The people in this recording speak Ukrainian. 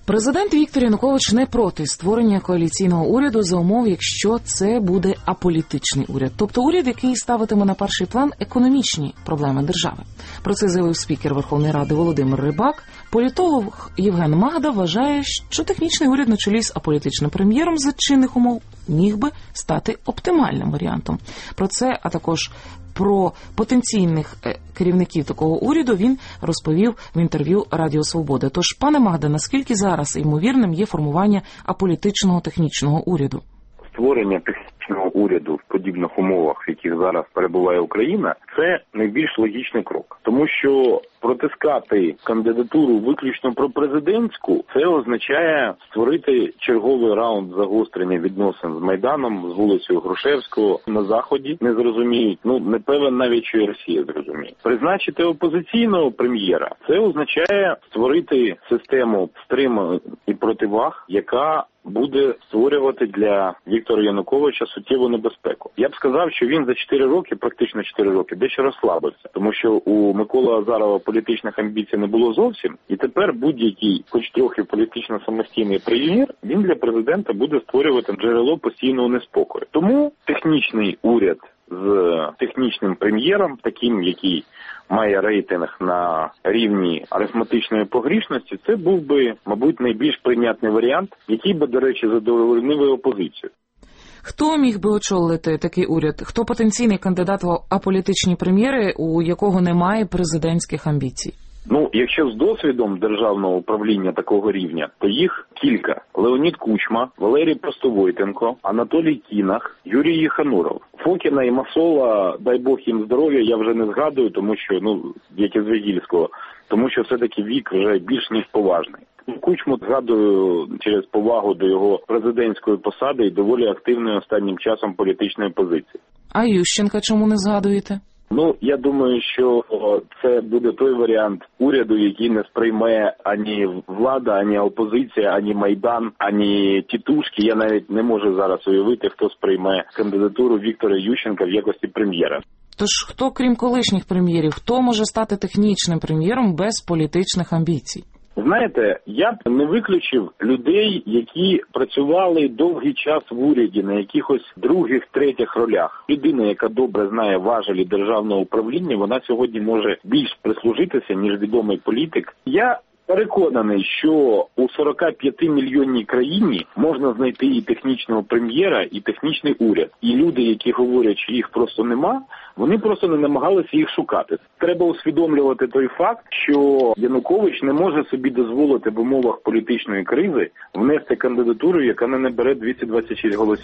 Президент Віктор Янукович не проти створення коаліційного уряду за умов, якщо це буде аполітичний уряд. Тобто уряд, який ставитиме на перший план економічні проблеми держави. Про це заявив спікер Верховної Ради Володимир Рибак. Політолог Євген Магда вважає, що технічний уряд на чолі з аполітичним прем'єром за чинних умов міг би стати оптимальним варіантом. Про це, а також про потенційних керівників такого уряду він розповів в інтерв'ю Радіо Свобода. Тож, пане Магда, наскільки зараз ймовірним є формування аполітичного технічного уряду? Створення технічного уряду в подібних умовах, в яких зараз перебуває Україна, це найбільш логічний крок. Тому що протискати кандидатуру виключно пропрезидентську, це означає створити черговий раунд загострення відносин з Майданом, з вулицею Грушевського на Заході. Не зрозуміють, не певен навіть, що і Росія зрозуміє. Призначити опозиційного прем'єра, це означає створити систему стримань і противаг, яка буде створювати для Віктора Януковича суттєву небезпеку. Я б сказав, що він за 4 роки, практично 4 роки, дещо розслабився. Тому що у Миколи Азарова політичних амбіцій не було зовсім. І тепер будь-який, хоч трохи політично самостійний прем'єр, він для президента буде створювати джерело постійного неспокою. Тому технічний уряд з технічним прем'єром, таким, який має рейтинг на рівні арифметичної погрішності, це був би, мабуть, найбільш прийнятний варіант, який би, до речі, задовольнив опозицію. Хто міг би очолити такий уряд? Хто потенційний кандидат в аполітичні прем'єри, у якого немає президентських амбіцій? Якщо з досвідом державного управління такого рівня, то їх кілька. Леонід Кучма, Валерій Простовойтенко, Анатолій Кінах, Юрій Єхануров. Фокіна і Масола, дай Бог їм здоров'я, я вже не згадую, тому що, як і Звягільського, тому що все-таки вік вже більш ніж поважний. Кучму згадую через повагу до його президентської посади і доволі активної останнім часом політичної позиції. А Ющенка чому не згадуєте? Я думаю, що це буде той варіант уряду, який не сприйме ані влада, ані опозиція, ані Майдан, ані тітушки. Я навіть не можу зараз уявити, хто сприйме кандидатуру Віктора Ющенка в якості прем'єра. Тож хто, крім колишніх прем'єрів, хто може стати технічним прем'єром без політичних амбіцій? Знаєте, я б не виключив людей, які працювали довгий час в уряді на якихось других, третіх ролях. Людина, яка добре знає важелі державного управління, вона сьогодні може більш прислужитися, ніж відомий політик. Я переконаний, що у 45-мільйонній країні можна знайти і технічного прем'єра, і технічний уряд. І люди, які говорять, що їх просто нема, вони просто не намагалися їх шукати. Треба усвідомлювати той факт, що Янукович не може собі дозволити в умовах політичної кризи внести кандидатуру, яка не набере 226 голосів.